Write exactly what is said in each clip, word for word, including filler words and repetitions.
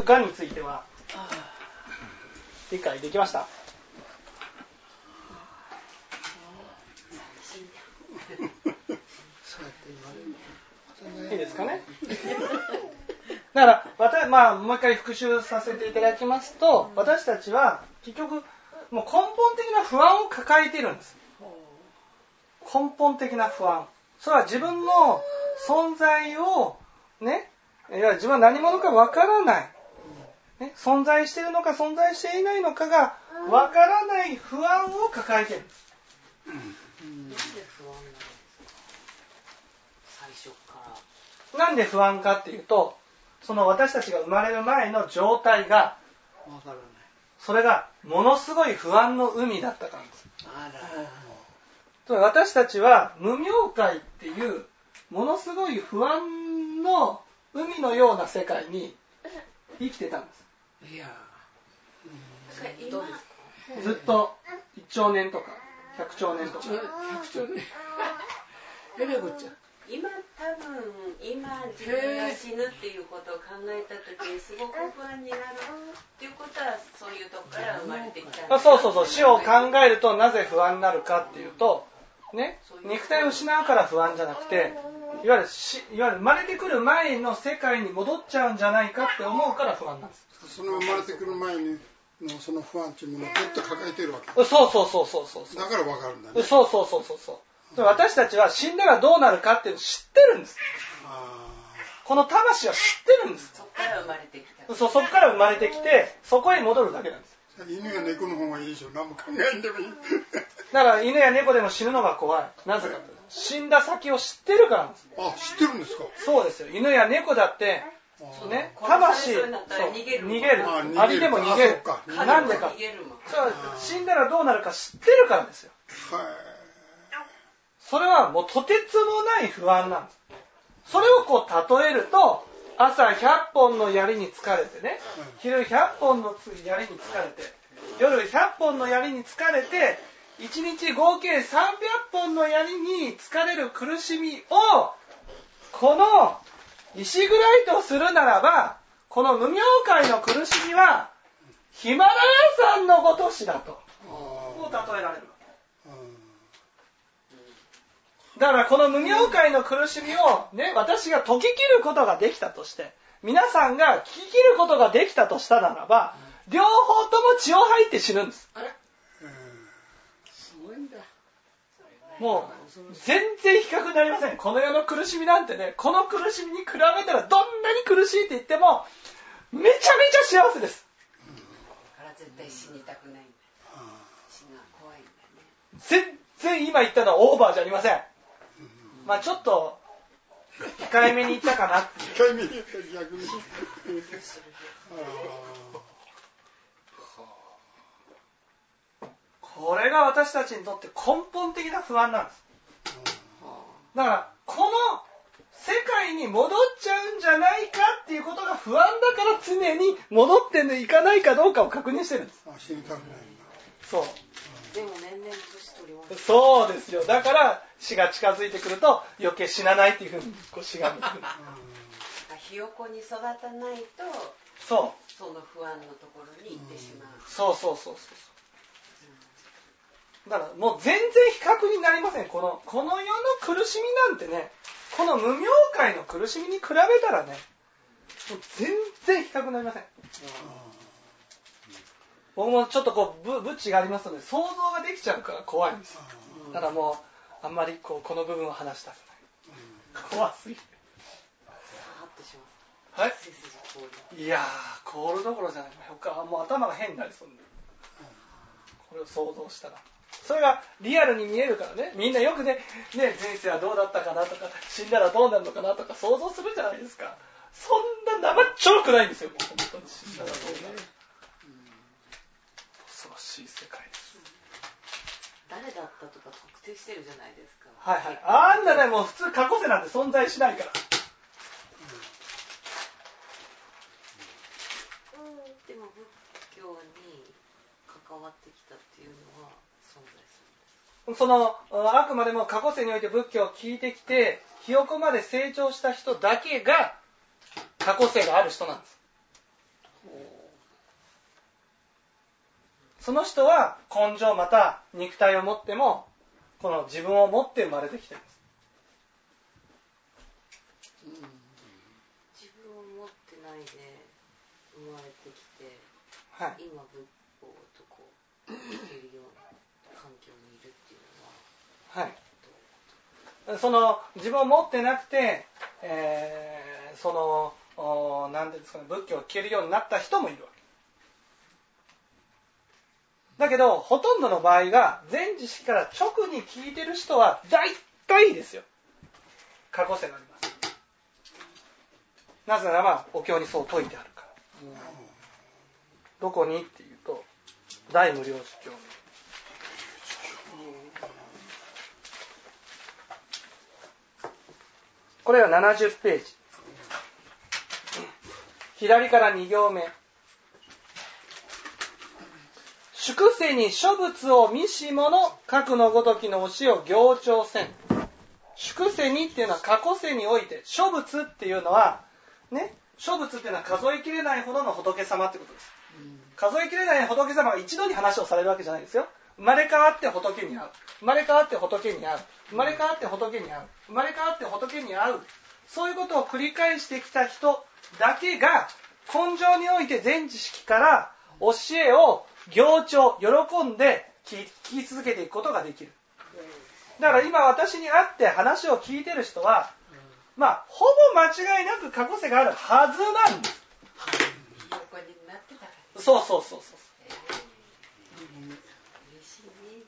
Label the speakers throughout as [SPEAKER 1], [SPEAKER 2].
[SPEAKER 1] がんについては理解できました？いいですかね。だから私、まあ、もう一回復習させていただきますと、私たちは結局もう根本的な不安を抱えているんです。根本的な不安。それは自分の存在をね、いわゆる自分は何者かわからない、ね、存在しているのか存在していないのかがわからない不安を抱えているんです。
[SPEAKER 2] なんで不安なんですか？最初から。
[SPEAKER 1] なんで不安かっていうと、その私たちが生まれる前の状態が
[SPEAKER 3] わからない。
[SPEAKER 1] それがものすごい不安の海だったからです。
[SPEAKER 3] あ
[SPEAKER 1] ら。私たちは無明界っていうものすごい不安の海のような世界に生きてたんです。
[SPEAKER 3] いや、
[SPEAKER 2] うん、どうですか？
[SPEAKER 1] ずっといっちょうねんとかひゃくちょうねんとか。
[SPEAKER 3] ひゃくちょうねん。えらいこっちゃ。
[SPEAKER 2] 今多分今自分が死ぬっていうことを考えた時にすごく不安になるっていうことはそういうとこから生まれてきたんだ。
[SPEAKER 1] そうそうそう。死を考えるとなぜ不安になるかっていうと、ね、肉体を失うから不安じゃなくて、いわゆるしいわゆる生まれてくる前の世界に戻っちゃうんじゃないかって思うから不安なんです。
[SPEAKER 4] その生まれてくる前にのその不安っていうものをずっと抱えているわけ。
[SPEAKER 1] そうそうそうそうそうそう。
[SPEAKER 4] だからわかるんだね。
[SPEAKER 1] そうそうそうそうそう。私たちは死んだらどうなるかっていうのを知ってるんです。
[SPEAKER 4] あ
[SPEAKER 1] この魂は知ってるんです。
[SPEAKER 2] そこから生まれてきた。
[SPEAKER 1] そう、そこから生まれてきて、そこへ戻るだけなんです。
[SPEAKER 4] 犬や猫の方がいいでしょ。何も考えんでもいい。
[SPEAKER 1] だから犬や猫でも死ぬのが怖い。なぜかというと、死んだ先を知ってるからなんです。
[SPEAKER 4] あ、知ってるんですか？
[SPEAKER 1] そうですよ。犬や猫だって、ね、魂、そう逃げる。逃げる。アリでも逃げる。なんでか。そう死んだらどうなるか知ってるからですよ。
[SPEAKER 4] はい。
[SPEAKER 1] それはもうとてつもない不安なんです。それをこう例えると、朝ひゃっぽんの槍に疲れてね、昼ひゃっぽんの槍に疲れて、夜ひゃっぽんの槍に疲れて、いちにち合計さんびゃっぽんの槍に疲れる苦しみを、この石ぐらいとするならば、この無明界の苦しみはヒマラヤ山のごとしだと、こう例えられる。だからこの無明界の苦しみをね、私が解き切ることができたとして、皆さんが聞き切ることができたとしたならば、両方とも血を吐いて死ぬんです。
[SPEAKER 3] あれ、すごいんだ。
[SPEAKER 1] もう全然比較になりません。この世の苦しみなんてね、この苦しみに比べたらどんなに苦しいって言ってもめちゃめちゃ幸せです。
[SPEAKER 2] だから絶対死にたくないんだ。死が怖いんだね。
[SPEAKER 1] 全然今言ったのはオーバーじゃありません。まあちょっと控えめに言ったかなって。
[SPEAKER 4] 控えめに言った逆に。
[SPEAKER 1] これが私たちにとって根本的な不安なんです。だからこの世界に戻っちゃうんじゃないかっていうことが不安だから常に戻っていかないかどうかを確認してるんです。
[SPEAKER 4] あ、死にたくないんだ。
[SPEAKER 1] そう。
[SPEAKER 2] でも年々年取ります。
[SPEAKER 1] そうですよ。だから死が近づいてくると余計死なないっていうふうにこう死が向く。
[SPEAKER 2] ひよこに育たないと、
[SPEAKER 1] そう。
[SPEAKER 2] その不安のところに行ってしまう。
[SPEAKER 1] そうそうそうそう。だからもう全然比較になりません。このこの世の苦しみなんてね、この無明界の苦しみに比べたらね、もう全然比較になりません。僕もちょっとこうブッチがありますので想像ができちゃうから怖いんですよ。だからもうあんまりこうこの部分を話したくない。怖すぎて。はい。いやー、凍るどころじゃない。もう頭が変になりそうになる。これを想像したら。それがリアルに見えるからね。みんなよくね、ね、前世はどうだったかなとか、死んだらどうなるのかなとか想像するじゃないですか。そんな生っちょろくないんですよ。本当に死んだらどうなる。恐ろしい世界です。
[SPEAKER 2] 誰だったとか特定してるじゃないですか。
[SPEAKER 1] はいはい。あんなね、もう普通過去世なんて存在しないから。
[SPEAKER 2] でも仏教に関わってきたっていうのは存在するんですか？
[SPEAKER 1] そのあくまでも過去世において仏教を聞いてきてひよこまで成長した人だけが過去世がある人なんです。 その人は根性また肉体を持ってもこの自分を持って生まれてきてるんです。
[SPEAKER 2] 自分を持ってないで生まれてきて、
[SPEAKER 1] はい、
[SPEAKER 2] 今仏法とこう生きるような環境にいるっていうのは、
[SPEAKER 1] はい、その自分を持ってなくて、えー、その何ていうんですかね、仏教を聞けるようになった人もいるわけだけど、ほとんどの場合が全知識から直に聞いてる人は大体ですよ、過去世があります。なぜならばお経にそう説いてあるから。どこにっていうと大無量寿経。これはななじゅっページ、左からに行目。宿世に諸仏を見し者、核のごときの教えを行長せん。宿世にっていうのは過去世において、諸仏っていうのはね、諸仏っていうのは数えきれないほどの仏様ってことです。数えきれない仏様が一度に話をされるわけじゃないですよ。生まれ変わって仏に会う、生まれ変わって仏に会う、生まれ変わって仏に会う、生まれ変わって仏に会う、そういうことを繰り返してきた人だけが根性において全知識から教えを行長、喜んで聞き続けていくことができる。だから今私に会って話を聞いてる人は、まあほぼ間違いなく過去世があるはずなんです。
[SPEAKER 2] 横になってたから。
[SPEAKER 1] そうそうそうそう。
[SPEAKER 2] 嬉しい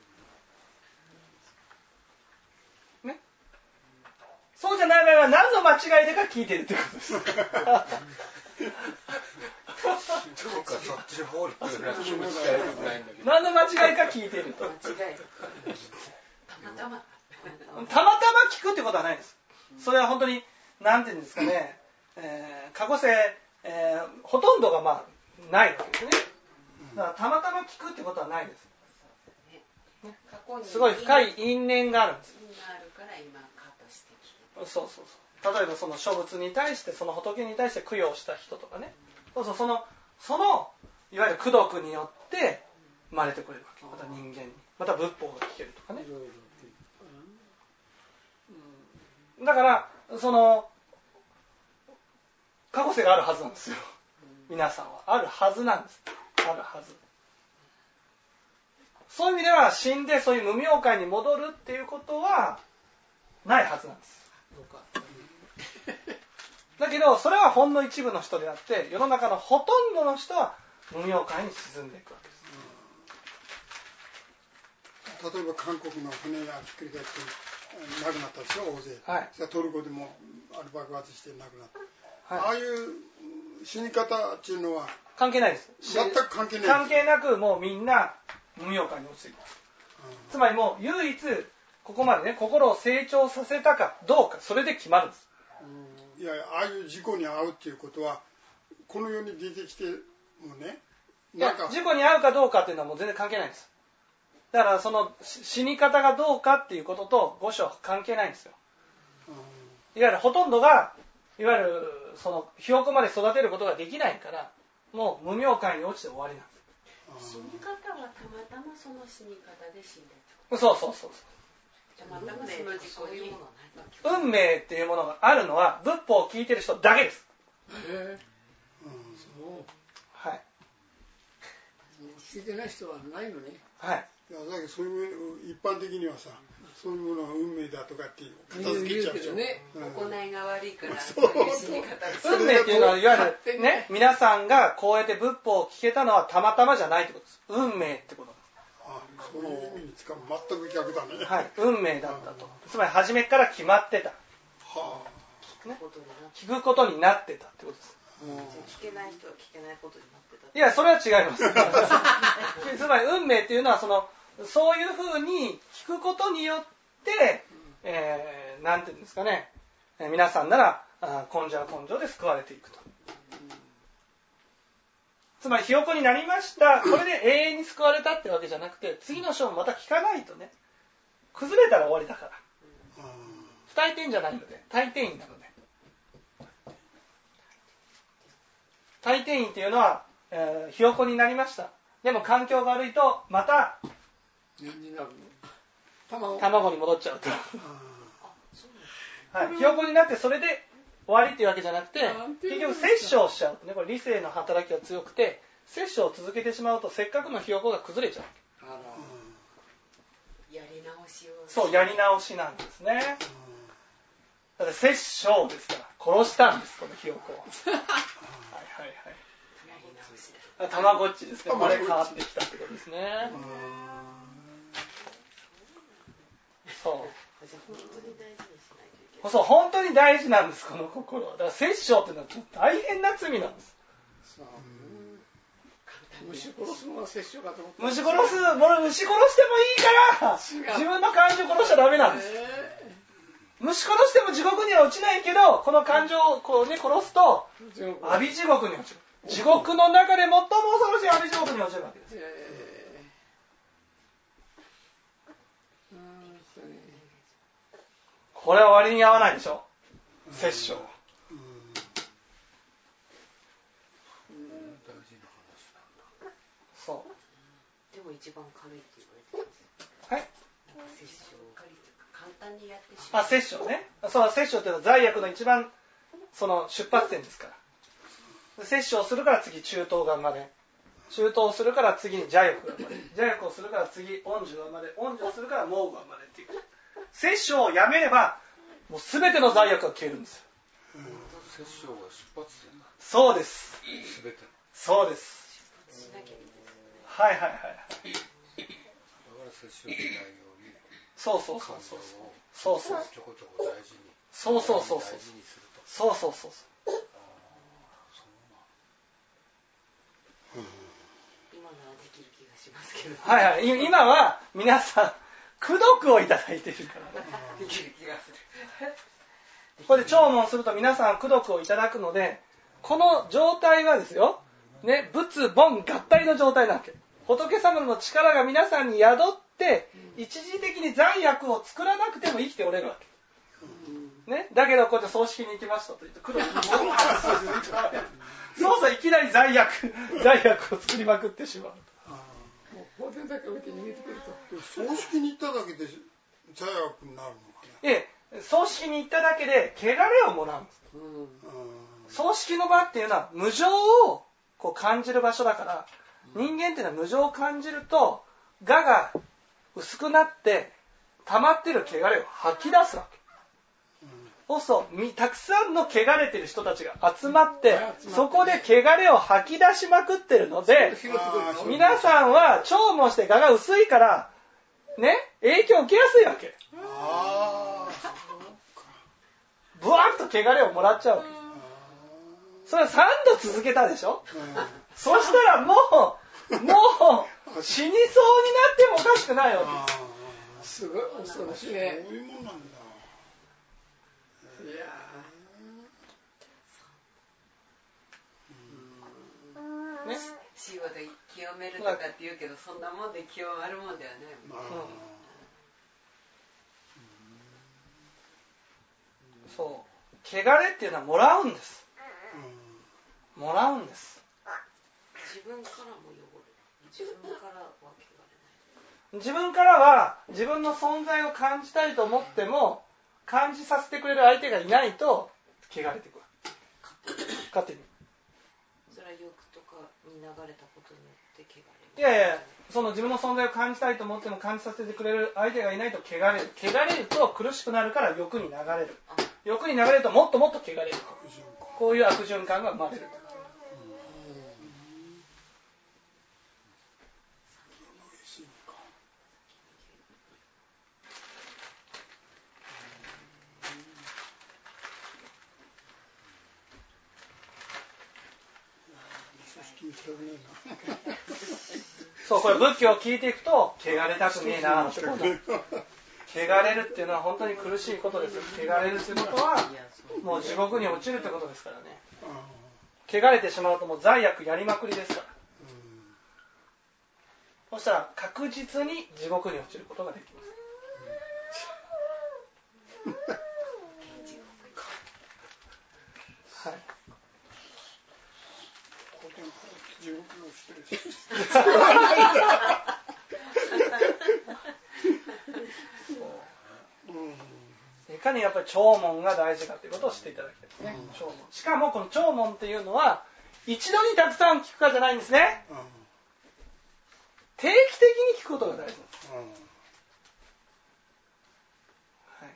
[SPEAKER 1] ね。ね。そうじゃない場合は何の間違いでか聞いてるってことです。
[SPEAKER 5] そうか、そっちの方に来るな。
[SPEAKER 1] 何の間違いか聞いてると。
[SPEAKER 2] 間違い。たまたま。
[SPEAKER 1] たまたま聞くってことはないです。それは本当に何て言うんですかね、えー、過去世、えー、ほとんどがまあないわけですね。だからたまたま聞くってことはないです。ね、すごい深い因縁があるんです。
[SPEAKER 2] 因があるから今カットしてきて。
[SPEAKER 1] そうそうそう。例えばその諸仏に対してその仏に対して供養した人とかね。そうそうそのそのいわゆる功徳によって生まれてくれるわけ。また人間に、また仏法が聞けるとかね。だからその過去世があるはずなんですよ。皆さんはあるはずなんです。あるはず。そういう意味では死んでそういう無明界に戻るっていうことはないはずなんです。だけどそれはほんの一部の人であって世の中のほとんどの人は無明界に沈んでいくわけ
[SPEAKER 4] です。例えば韓国の船がひっくり返って亡くなったでしょ、大勢。
[SPEAKER 1] はい、
[SPEAKER 4] トルコでもある爆発して亡くなった、
[SPEAKER 1] はい、
[SPEAKER 4] ああいう死に方っていうのは
[SPEAKER 1] 関係ないです。
[SPEAKER 4] 全く関係ないです。
[SPEAKER 1] 関係なくもうみんな無明界に落ちていく、うん、つまりもう唯一ここまでね心を成長させたかどうか、それで決まるんです。
[SPEAKER 4] うん、いやああいう事故に遭うっていうことはこの世に出てきてもね、
[SPEAKER 1] なんか事故に遭うかどうかっていうのはもう全然関係ないんです。だからその死に方がどうかっていうことと五章は関係ないんですよ。いわゆるほとんどがいわゆるそのひよこまで育てることができないからもう無明界に落ちて終わりなんです。
[SPEAKER 2] 死に方はたまたまその死に方で死んで
[SPEAKER 1] る。そうそうそうそう。
[SPEAKER 2] たまたまその事故に
[SPEAKER 1] 運命っていうものがあるのは仏法を聞いてる人だけです。
[SPEAKER 3] へえ、うん、そう。
[SPEAKER 1] はい。
[SPEAKER 3] 聞いてない人はないのね。
[SPEAKER 1] はい。
[SPEAKER 4] いやだけどそういう一般的にはさ、そういうものは運命だとかって片付けちゃうでしょ。
[SPEAKER 3] ね、
[SPEAKER 2] うん、行いが悪いから
[SPEAKER 4] そう
[SPEAKER 2] そういう死に方です。
[SPEAKER 1] 運命っていうのはいわゆるね、皆さんがこうやって仏法を聞けたのはたまたまじゃないってことです。運命ってことです。
[SPEAKER 4] ああ、そういう意味に使う全く逆だね。
[SPEAKER 1] はい、運命だったと。つまり初めから決まってた。
[SPEAKER 4] は
[SPEAKER 1] あ、ね、聞くことになってたってことです。
[SPEAKER 2] 聞けない人は聞けないことになってた。
[SPEAKER 1] いや、それは違います。つまり運命っていうのはそのそういうふうに聞くことによって、えー、なんていうんですかね、えー、皆さんなら根性は根性で救われていくと。つまりひよこになりました、これで永遠に救われたってわけじゃなくて、次の章もまた聞かないとね、崩れたら終わりだから。不退転じゃないので、退転院なので。退転院っていうのは、えー、ひよこになりました。 でも環境が悪いとまた
[SPEAKER 3] 何になるの？卵。
[SPEAKER 1] 卵に戻っちゃうと、はい、ひよこになってそれで終わりっていうわけじゃなくて、結局摂取をしちゃうとね、これ理性の働きが強くて摂取を続けてしまうとせっかくのひよこが崩れちゃう。
[SPEAKER 3] あら、
[SPEAKER 2] やり直しを。
[SPEAKER 1] そう、やり直しなんですね。だって殺生ですから殺したんです、このひよこを。はいはいはい。
[SPEAKER 2] やり直しだ。
[SPEAKER 1] たまごっちですね。生まれ変わってきたってことですね。そう。
[SPEAKER 2] 本当に大事にしないといけない。
[SPEAKER 1] そう、本当に大事なんです、この心は。だから殺生っていうのは大変な罪なんです。
[SPEAKER 3] そう。虫殺すのは殺生かと思った。
[SPEAKER 1] 虫殺す、もう虫殺してもいいから自分の感情を殺しちゃダメなんです。
[SPEAKER 3] えー、
[SPEAKER 1] 虫殺しても地獄には落ちないけど、この感情をこう、ね、殺すと阿鼻地獄に落ちる。地獄の中で最も恐ろしい阿鼻地獄に落ちるわけです。
[SPEAKER 3] えー
[SPEAKER 1] これは割に合わないでしょ、殺生。そう。
[SPEAKER 2] でも一番軽いって言われてます。
[SPEAKER 1] はい。
[SPEAKER 2] 殺生を簡単にやってしまう。
[SPEAKER 1] あ、殺生ね。そう、殺生っていうのは罪悪の一番その出発点ですから。殺生をするから次中等が生まれ、中等をするから次に邪欲が生まれ、邪欲をするから次恩樹が生まれ、恩樹をするから猛が生まれっていう。殺生をやめればもう全ての罪悪が消えるんですよ。
[SPEAKER 5] 殺生が出発点だ。
[SPEAKER 1] そうです。
[SPEAKER 5] 全ての。
[SPEAKER 1] そうです。
[SPEAKER 2] しなきゃいいですよね。
[SPEAKER 1] はいはいはい。
[SPEAKER 5] だから殺生しないように。
[SPEAKER 1] そうそうそうそう。そうそう。
[SPEAKER 5] ちょこちょこ大事に。
[SPEAKER 1] そうそうそうそう。
[SPEAKER 5] 大事にすると。
[SPEAKER 1] そうそうそうそう。
[SPEAKER 2] 今ならできる気がしますけど。
[SPEAKER 1] はいはい。今は皆さん功徳をいただいているからね。
[SPEAKER 2] できる気がする。
[SPEAKER 1] これで聴聞すると皆さん功徳をいただくので、この状態はですよ、ね、仏凡合体の状態なわけ。仏様の力が皆さんに宿って、一時的に罪悪を作らなくても生きておれるわけ。ね、だけどこうやって葬式に行きましたと言って功徳にボンとそうそう、いきなり罪悪罪悪を作りまくってしまう。
[SPEAKER 3] もう法典だけ置いて逃げてくると。
[SPEAKER 4] 葬式に行っただけで罪悪になるのかな。
[SPEAKER 1] ええ、葬式に行っただけで汚れをもらうんです。
[SPEAKER 3] うん、
[SPEAKER 1] 葬式の場っていうのは無常をこう感じる場所だから、人間っていうのは無常を感じると我が薄くなって溜まってる汚れを吐き出すわけ。そうそうたくさんの汚れてる人たちが集まってそこで汚れを吐き出しまくってるので、皆さんは聴聞して我が薄いからね、影響を受けやすいわけ。
[SPEAKER 4] あ
[SPEAKER 1] ブワーッと汚れをもらっちゃうわけ。それはさんど続けたでしょ、うん、そしたらもうもう死にそうになってもおかしくないわけ。
[SPEAKER 3] すごい恐ろしいね。
[SPEAKER 4] そういうもんなんだ。
[SPEAKER 3] いや
[SPEAKER 1] ーね、
[SPEAKER 2] 仕事清めるとかって言うけど、そんなもんで清まるもんではないもん、
[SPEAKER 1] うん、そう汚れっていうのはもらうんです、うん、もらうんです。
[SPEAKER 2] 自分からも汚れる。自分からは汚れない。
[SPEAKER 1] 自分からは自分の存在を感じたいと思っても感じさせてくれる相手がいないと汚れてくる。勝手に。
[SPEAKER 2] それは欲とかに流れたことによって汚れる。
[SPEAKER 1] いやいや、その自分の存在を感じたいと思っても感じさせてくれる相手がいないと汚れる。汚れると苦しくなるから欲に流れる。欲に流れるともっともっと汚れる。こういう悪循環が生まれる。そう、これ仏教を聞いていくと汚れたくねえなってこと。汚れるっていうのは本当に苦しいことです。汚れるということはもう地獄に落ちるってことですからね。汚れてしまうともう罪悪やりまくりですから。そしたら確実に地獄に落ちることができます。はい。
[SPEAKER 4] 地獄の人です。
[SPEAKER 1] いかにやっぱり弔問が大事かということを知っていただきたいですね。弔問。しかもこの弔問っていうのは一度にたくさん聞くかじゃないんですね。定期的に聞くことが大事なんです。はい、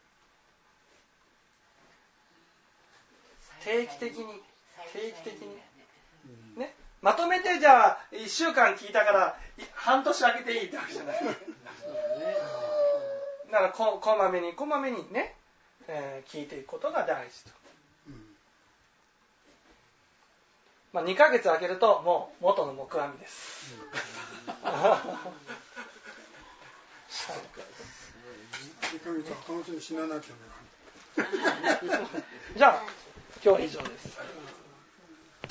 [SPEAKER 1] 定期的に定期的にね、まとめてじゃあいっしゅうかん聞いたから半年空けていいってわけじゃない。だから こ, こまめにこまめにね、えー、聞いていくことが大事と、まあ、にかげつ空けるともう元の木阿弥です、
[SPEAKER 4] にかげつは感染死ななきゃね。
[SPEAKER 1] じゃあ今日は以上です。